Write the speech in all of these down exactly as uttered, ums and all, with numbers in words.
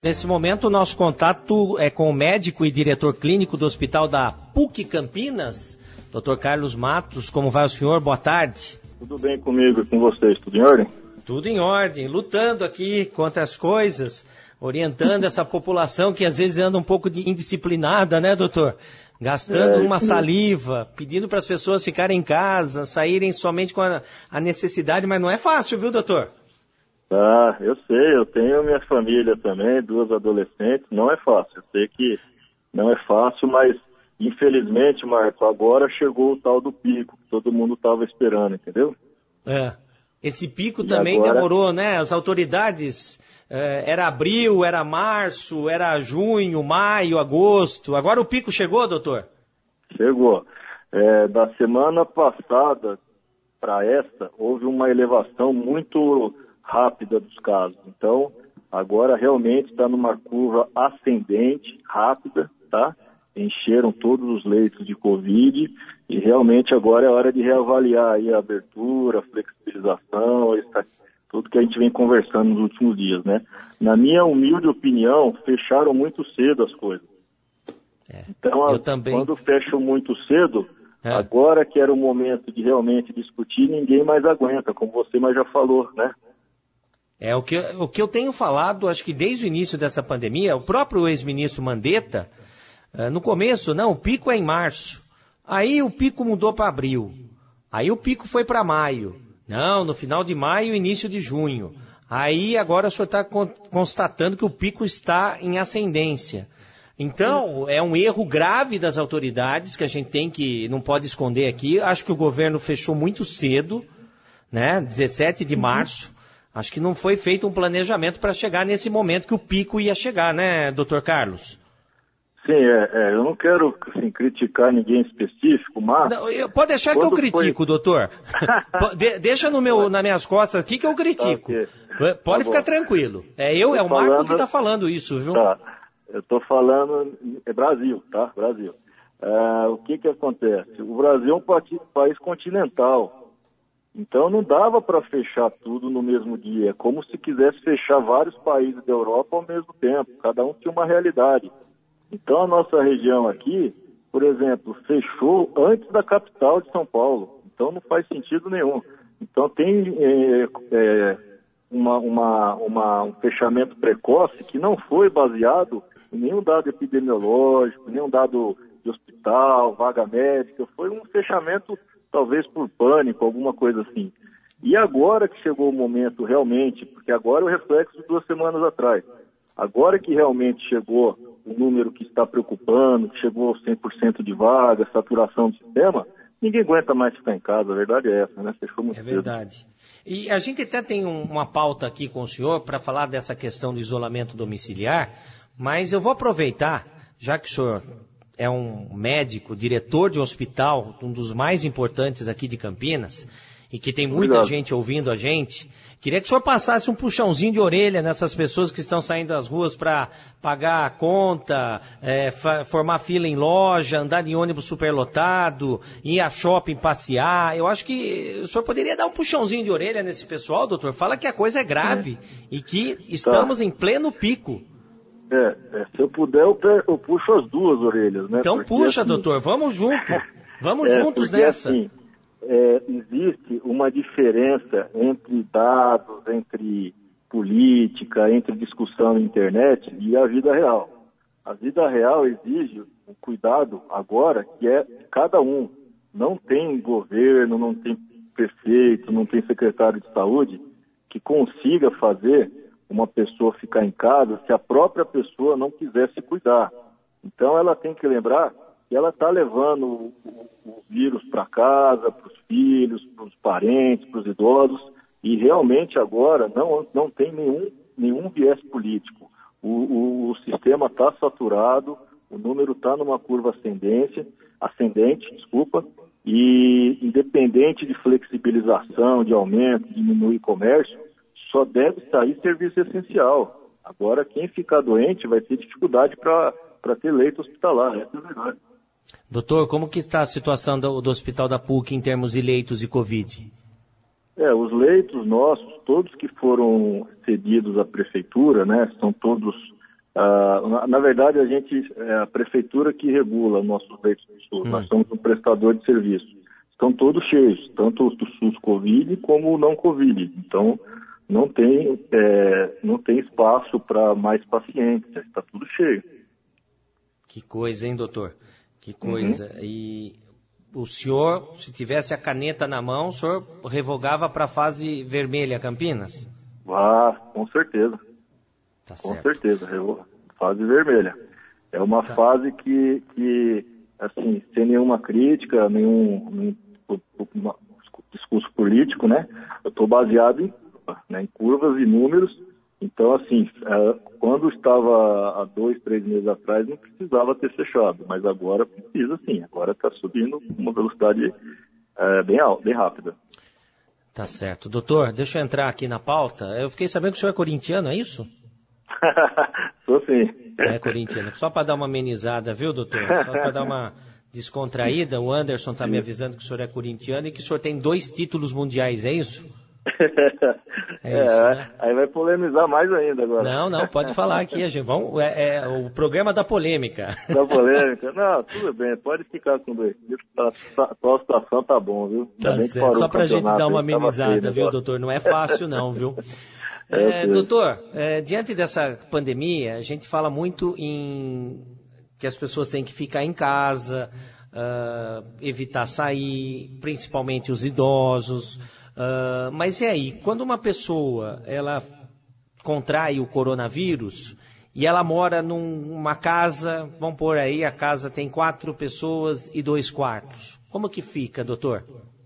Nesse momento, o nosso contato é com o médico e diretor clínico do Hospital da P U C Campinas, doutor Carlos Matos. Como vai o senhor? Boa tarde. Tudo bem comigo e com vocês? Tudo em ordem? Tudo em ordem, lutando aqui contra as coisas, orientando essa população que às vezes anda um pouco de indisciplinada, né, doutor? Gastando é, uma saliva, pedindo para as pessoas ficarem em casa, saírem somente com a, a necessidade, mas não é fácil, viu, doutor? Ah, eu sei, eu tenho minha família também, duas adolescentes, não é fácil, eu sei que não é fácil, mas infelizmente, Marco, agora chegou o tal do pico, que todo mundo estava esperando, entendeu? É, esse pico e também agora... demorou, né? As autoridades, é, era abril, era março, era junho, maio, agosto, agora o pico chegou, doutor? Chegou. É, da semana passada para esta, houve uma elevação muito rápida dos casos. Então, agora realmente está numa curva ascendente, rápida, tá? Encheram todos os leitos de Covid e realmente agora é hora de reavaliar aí a abertura, a flexibilização, tudo que a gente vem conversando nos últimos dias, né? Na minha humilde opinião, fecharam muito cedo as coisas. É, então, a, também... quando fecham muito cedo, é. Agora que era o momento de realmente discutir, ninguém mais aguenta, como você mais já falou, né? É, o que, o que eu tenho falado, acho que desde o início dessa pandemia, o próprio ex-ministro Mandetta, uh, no começo, não, o pico é em março. Aí o pico mudou para abril. Aí o pico foi para maio. Não, no final de maio, início de junho. Aí agora o senhor está constatando que o pico está em ascendência. Então, é um erro grave das autoridades que a gente tem que, não pode esconder aqui. Acho que o governo fechou muito cedo, né, dezessete de março. Acho que não foi feito um planejamento para chegar nesse momento que o pico ia chegar, né, doutor Carlos? Sim, é, é, eu não quero assim, criticar ninguém específico, mas... Não, eu, pode deixar que eu critico, foi... doutor. De, deixa no meu, nas minhas costas aqui que eu critico. Tá, okay. Pode tá ficar tranquilo. É, eu, é o falando... Marco que está falando isso, viu? Tá, eu estou falando... É Brasil, tá? Brasil. É, o que que acontece? O Brasil é um país continental. Então não dava para fechar tudo no mesmo dia. É como se quisesse fechar vários países da Europa ao mesmo tempo. Cada um tinha uma realidade. Então a nossa região aqui, por exemplo, fechou antes da capital de São Paulo. Então não faz sentido nenhum. Então tem é, é, uma, uma, uma, um fechamento precoce que não foi baseado em nenhum dado epidemiológico, nenhum dado de hospital, vaga médica. Foi um fechamento talvez por pânico, alguma coisa assim. E agora que chegou o momento realmente, porque agora é o reflexo de duas semanas atrás, agora que realmente chegou o número que está preocupando, que chegou aos cem por cento de vaga, saturação do sistema, ninguém aguenta mais ficar em casa, a verdade é essa, né? Fechou muito cedo. É verdade. E a gente até tem um, uma pauta aqui com o senhor para falar dessa questão do isolamento domiciliar, mas eu vou aproveitar, já que o senhor é um médico, diretor de um hospital, um dos mais importantes aqui de Campinas, e que tem muita Obrigado. gente ouvindo a gente, queria que o senhor passasse um puxãozinho de orelha nessas pessoas que estão saindo das ruas para pagar a conta, é, formar fila em loja, andar de ônibus superlotado, ir a shopping passear. Eu acho que o senhor poderia dar um puxãozinho de orelha nesse pessoal, doutor. Fala que a coisa é grave é. e que estamos tá. em pleno pico. É, é, se eu puder, eu, eu puxo as duas orelhas, né? Então porque, puxa, assim, doutor, vamos junto. Vamos é, juntos porque, nessa. Assim, é, existe uma diferença entre dados, entre política, entre discussão na internet e a vida real. A vida real exige um cuidado agora que é cada um. Não tem governo, não tem prefeito, não tem secretário de saúde que consiga fazer uma pessoa ficar em casa se a própria pessoa não quiser se cuidar. Então ela tem que lembrar que ela está levando o, o, o vírus para casa, para os filhos, para os parentes, para os idosos, e realmente agora não, não tem nenhum, nenhum viés político. O, o, o sistema está saturado, o número está numa curva ascendente, ascendente, desculpa, e independente de flexibilização, de aumento, diminuir comércio, só deve sair serviço essencial. Agora, quem ficar doente vai ter dificuldade para ter leito hospitalar, essa é a verdade. Doutor, como que está a situação do, do Hospital da P U C em termos de leitos de Covid? É, os leitos nossos, todos que foram cedidos à prefeitura, né, são todos Uh, na, na verdade, a gente é a prefeitura que regula nossos leitos do SUS. Hum. Nós somos um prestador de serviço. Estão todos cheios, tanto os do SUS Covid como o não Covid. Então, não tem, é, não tem espaço para mais pacientes, está tudo cheio. Que coisa, hein, doutor? Que coisa. Uhum. E o senhor, se tivesse a caneta na mão, o senhor revogava para a fase vermelha, Campinas? Ah, com certeza. Tá com certo. certeza, fase vermelha. É uma tá. fase que, que, assim, sem nenhuma crítica, nenhum, nenhum uma, discurso político, né? Eu estou baseado em, né, em curvas e números. Então, assim, quando estava há dois, três meses atrás, não precisava ter fechado, mas agora precisa sim, agora está subindo com uma velocidade é, bem alta, bem rápida. Tá certo. Doutor, deixa eu entrar aqui na pauta. Eu fiquei sabendo que o senhor é corintiano, é isso? Sou sim. É corintiano. Só para dar uma amenizada, viu, doutor? Só para dar uma descontraída, o Anderson está me avisando que o senhor é corintiano e que o senhor tem dois títulos mundiais, é isso? É, é isso, né? Aí vai polemizar mais ainda agora. Não, não, pode falar aqui, a gente. Vamos, é, é o programa da polêmica. Da polêmica? Não, tudo bem, pode ficar com dois. A atual situação tá bom, viu? Tá certo. Só pra gente dar uma amenizada, viu, doutor? Não é fácil não, viu? É, é, doutor, é, diante dessa pandemia, a gente fala muito em que as pessoas têm que ficar em casa, uh, evitar sair, principalmente os idosos. Uh, mas e aí, quando uma pessoa ela contrai o coronavírus e ela mora numa casa, vamos pôr aí, a casa tem quatro pessoas e dois quartos, como que fica, doutor?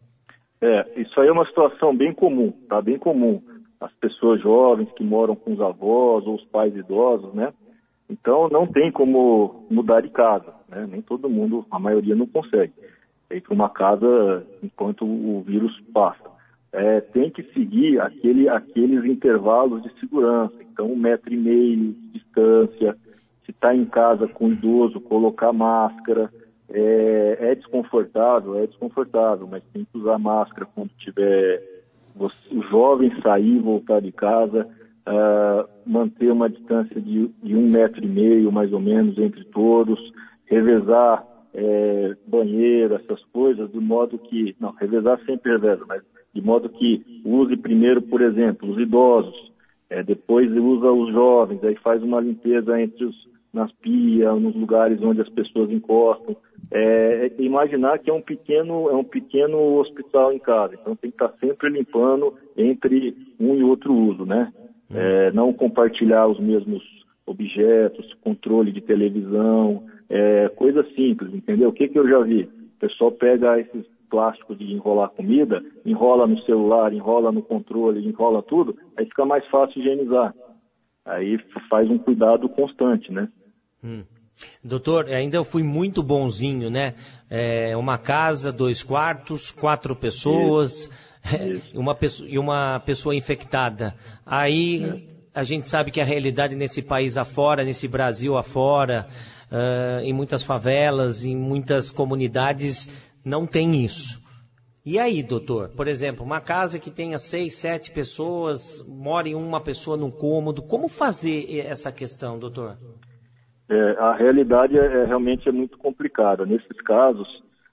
É, isso aí é uma situação bem comum, tá? Bem comum. As pessoas jovens que moram com os avós ou os pais idosos, né? Então não tem como mudar de casa, né? Nem todo mundo, a maioria não consegue. Tem que ir uma casa enquanto o vírus passa. É, tem que seguir aquele, aqueles intervalos de segurança. Então, um metro e meio de distância. Se está em casa com idoso, colocar máscara. É, é desconfortável, é desconfortável, mas tem que usar máscara quando tiver você, o jovem sair e voltar de casa. Uh, manter uma distância de, de um metro e meio, mais ou menos, entre todos. Revezar é, banheiro, essas coisas, de modo que... Não, revezar sempre reveza, mas... de modo que use primeiro, por exemplo, os idosos, é, depois usa os jovens, aí faz uma limpeza entre os, nas pias, nos lugares onde as pessoas encostam. É, é imaginar que é um pequeno, é um pequeno hospital em casa, então tem que estar sempre limpando entre um e outro uso, né? É, não compartilhar os mesmos objetos, controle de televisão, é, coisa simples, entendeu? O que que eu já vi? O pessoal pega esses plástico de enrolar comida, enrola no celular, enrola no controle, enrola tudo, aí fica mais fácil higienizar. Aí faz um cuidado constante, né? Hum. Doutor, ainda eu fui muito bonzinho, né? É, uma casa, dois quartos, quatro pessoas, Isso. Isso. Uma pessoa, e uma pessoa infectada. Aí é. a gente sabe que a realidade nesse país afora, nesse Brasil afora, uh, em muitas favelas, em muitas comunidades, não tem isso. E aí, doutor? Por exemplo, uma casa que tenha seis, sete pessoas, mora em uma pessoa num cômodo, como fazer essa questão, doutor? É, a realidade é, é, realmente é muito complicada. Nesses casos,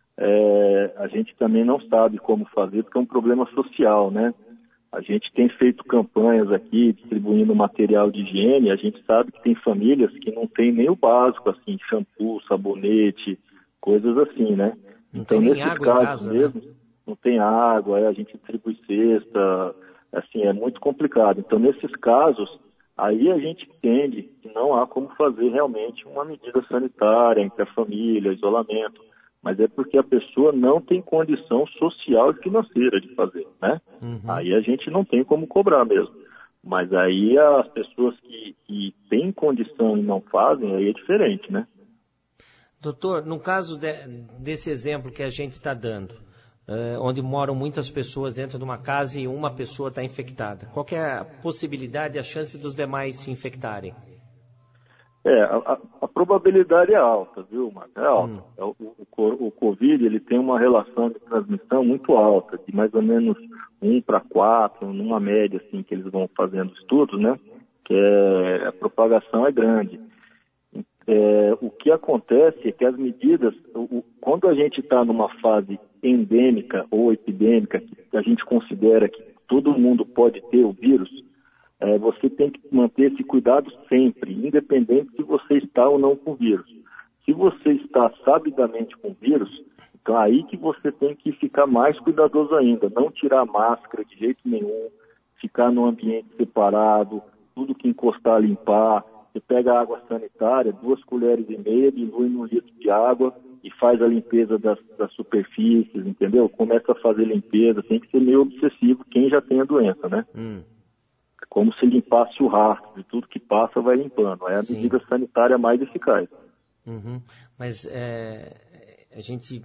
é, a gente também não sabe como fazer, porque é um problema social, né? A gente tem feito campanhas aqui, distribuindo material de higiene, a gente sabe que tem famílias que não tem nem o básico, assim, shampoo, sabonete, coisas assim, né? Não então, tem nesses água casos em casa, mesmo, né? não tem água, aí a gente distribui cesta, assim, é muito complicado. Então, nesses casos, aí a gente entende que não há como fazer realmente uma medida sanitária entre a família, isolamento, mas é porque a pessoa não tem condição social e financeira de fazer, né? Uhum. Aí a gente não tem como cobrar mesmo. Mas aí as pessoas que, que têm condição e não fazem, aí é diferente, né? Doutor, no caso de, desse exemplo que a gente está dando, uh, onde moram muitas pessoas dentro de uma casa e uma pessoa está infectada, qual que é a possibilidade, a chance dos demais se infectarem? É, a, a probabilidade é alta, viu, Marcos? É alta. Hum. O, o, o Covid, ele tem uma relação de transmissão muito alta, de mais ou menos um para quatro, numa média, assim, que eles vão fazendo estudos, né? que é, a propagação é grande. É, o que acontece é que as medidas, o, quando a gente está numa fase endêmica ou epidêmica, que a gente considera que todo mundo pode ter o vírus, é, você tem que manter esse cuidado sempre, independente se você está ou não com o vírus. Se você está sabidamente com o vírus, então aí que você tem que ficar mais cuidadoso ainda, não tirar a máscara de jeito nenhum, ficar num ambiente separado, tudo que encostar limpar. Você pega a água sanitária, duas colheres e meia, dilui num litro de água e faz a limpeza das, das superfícies, entendeu? Começa a fazer limpeza, tem que ser meio obsessivo quem já tem a doença, né? Hum. É como se limpasse o rastro, de tudo que passa vai limpando. É a Sim. medida sanitária mais eficaz. Uhum. Mas é, a gente,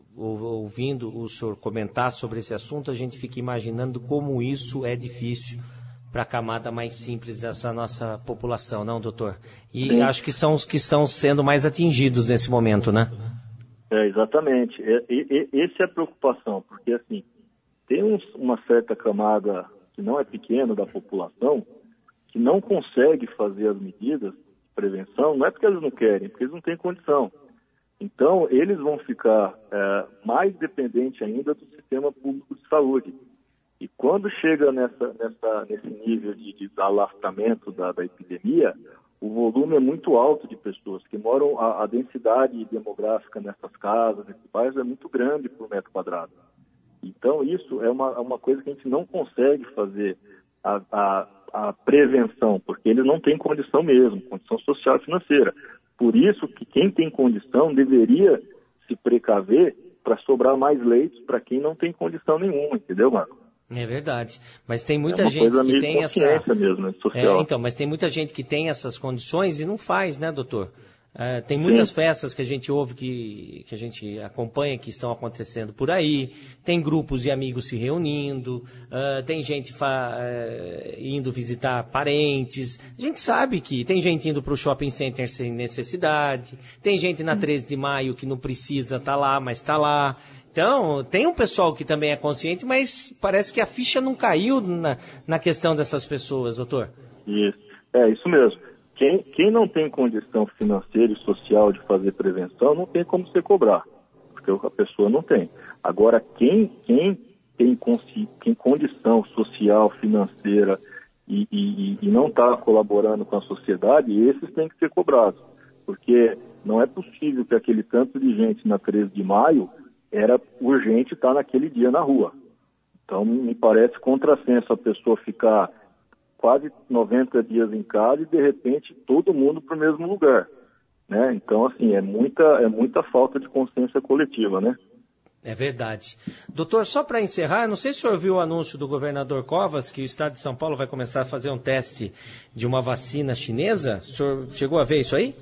ouvindo o senhor comentar sobre esse assunto, a gente fica imaginando como isso é difícil para a camada mais simples dessa nossa população, não, doutor? E Sim. acho que são os que estão sendo mais atingidos nesse momento, né? É, exatamente. É, é, é, essa é a preocupação, porque assim, tem uns, uma certa camada que não é pequena da população que não consegue fazer as medidas de prevenção, não é porque eles não querem, é porque eles não têm condição. Então, eles vão ficar é, mais dependentes ainda do sistema público de saúde. E quando chega nessa, nessa, nesse nível de, de alastramento da, da epidemia, o volume é muito alto de pessoas que moram, a, a densidade demográfica nessas casas, nesses bairros, é muito grande por metro quadrado. Então, isso é uma, uma coisa que a gente não consegue fazer a, a, a prevenção, porque eles não têm condição mesmo, condição social e financeira. Por isso que quem tem condição deveria se precaver para sobrar mais leitos para quem não tem condição nenhuma, entendeu, Marco? É verdade, mas tem muita é uma gente coisa que meio tem essa mesmo, né, social. É, então, mas tem muita gente que tem essas condições e não faz, né, doutor? É, tem muitas Sim. festas que a gente ouve, que, que a gente acompanha, que estão acontecendo por aí, tem grupos de amigos se reunindo, uh, tem gente fa, uh, indo visitar parentes, a gente sabe que tem gente indo para o shopping center sem necessidade, tem gente na treze de maio que não precisa estar tá lá, mas está lá. Então, tem um pessoal que também é consciente, mas parece que a ficha não caiu na, na questão dessas pessoas, doutor. Isso, é isso mesmo. Quem, quem não tem condição financeira e social de fazer prevenção, não tem como você cobrar, porque a pessoa não tem. Agora, quem, quem tem, tem condição social, financeira e, e, e não está colaborando com a sociedade, esses têm que ser cobrados, porque não é possível que aquele tanto de gente na treze de maio era urgente estar naquele dia na rua. Então, me parece contrassenso a pessoa ficar quase noventa dias em casa e, de repente, todo mundo para o mesmo lugar, né? Então, assim, é muita, é muita falta de consciência coletiva, né? É verdade. Doutor, só para encerrar, não sei se o senhor viu o anúncio do governador Covas, que o estado de São Paulo vai começar a fazer um teste de uma vacina chinesa. O senhor chegou a ver isso aí?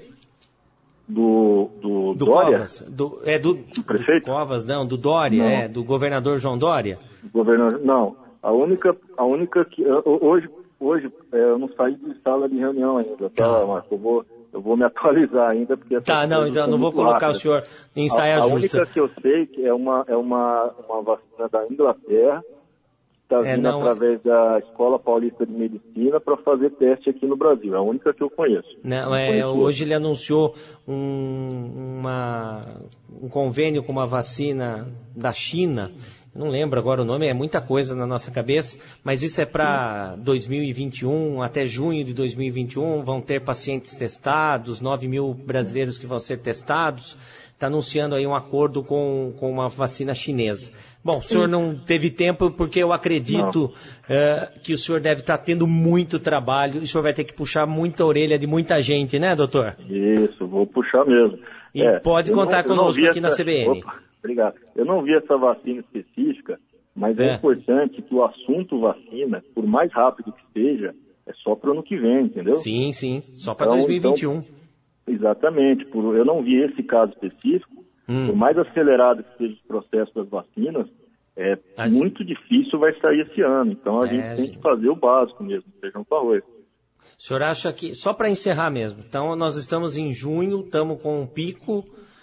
Do, do, do Dória? Covas, do, é do, do prefeito? Do Covas, não, do Dória, não. é, do governador João Dória? Governador, não, a única, a única que, hoje, hoje é, eu não saí de sala de reunião ainda, tá, tá. Marco? Eu vou, eu vou me atualizar ainda, porque... Tá, não, então não vou colocar rápidas. O senhor em saia a, a justa. A única que eu sei que é uma, é uma, uma vacina da Inglaterra, está vindo é, através da Escola Paulista de Medicina para fazer teste aqui no Brasil. É a única que eu conheço. Não, é, hoje ele anunciou um, uma, um convênio com uma vacina da China. Não lembro agora o nome, é muita coisa na nossa cabeça, mas isso é para dois mil e vinte e um, até junho de dois mil e vinte e um, vão ter pacientes testados, nove mil brasileiros que vão ser testados. Está anunciando aí um acordo com, com uma vacina chinesa. Bom, o senhor não teve tempo porque eu acredito uh, que o senhor deve estar tendo muito trabalho e o senhor vai ter que puxar muita orelha de muita gente, né, doutor? Isso, vou puxar mesmo. E é, pode contar não, conosco aqui essa... na C B N. Opa, obrigado. Eu não vi essa vacina específica, mas é, é importante que o assunto vacina, por mais rápido que seja, é só para o ano que vem, entendeu? Sim, sim, só para então, dois mil e vinte e um. Então, exatamente, por, eu não vi esse caso específico, hum. por mais acelerado que seja o processo das vacinas, é a muito gente... difícil vai sair esse ano, então a é, gente tem gente... que fazer o básico mesmo, feijão com arroz. O senhor acha que, só para encerrar mesmo, então nós estamos em junho, estamos com um pico,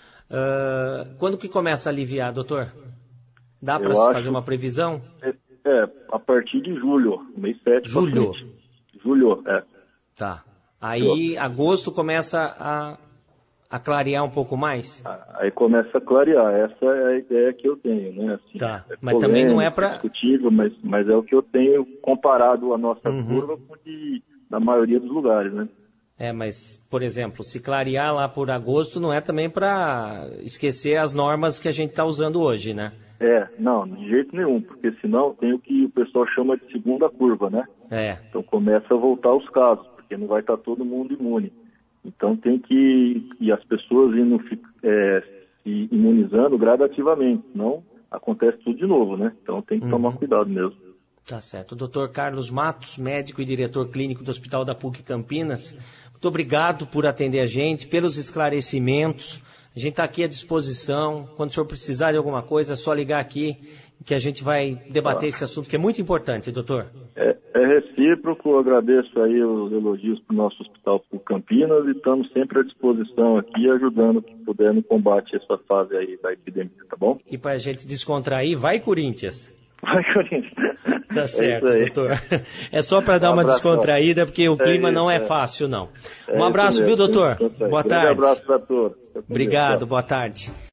uh, quando que começa a aliviar, doutor? Dá para se fazer uma previsão? É, é, a partir de julho, mês sete. Julho? Julho, é. Tá. Aí, eu... agosto começa a, a clarear um pouco mais? Aí começa a clarear. Essa é a ideia que eu tenho, né? Assim, tá. É mas também não é para... É discutível, mas, mas é o que eu tenho comparado a nossa uhum. curva com de, da maioria dos lugares, né? É, mas, por exemplo, se clarear lá por agosto não é também para esquecer as normas que a gente está usando hoje, né? É, não, de jeito nenhum, porque senão tem o que o pessoal chama de segunda curva, né? É. Então começa a voltar os casos, porque não vai estar todo mundo imune. Então tem que e as pessoas indo é, se imunizando gradativamente, senão acontece tudo de novo, né? Então tem que uhum. tomar cuidado mesmo. Tá certo. O doutor Carlos Matos, médico e diretor clínico do Hospital da P U C Campinas, muito obrigado por atender a gente, pelos esclarecimentos. A gente está aqui à disposição. Quando o senhor precisar de alguma coisa, é só ligar aqui que a gente vai debater ah. esse assunto, que é muito importante, doutor. É, é recíproco, eu agradeço aí os elogios para o nosso Hospital P U C Campinas e estamos sempre à disposição aqui, ajudando o que puder no combate a essa fase aí da epidemia, tá bom? E para a gente descontrair, vai Corinthians! Vai Corinthians! Tá certo, é doutor. É só para dar um uma abraço, descontraída, porque o clima é isso, não é, é fácil, não. Um é abraço, viu, doutor? Boa tarde. Um abraço para todos. Obrigado, boa tarde.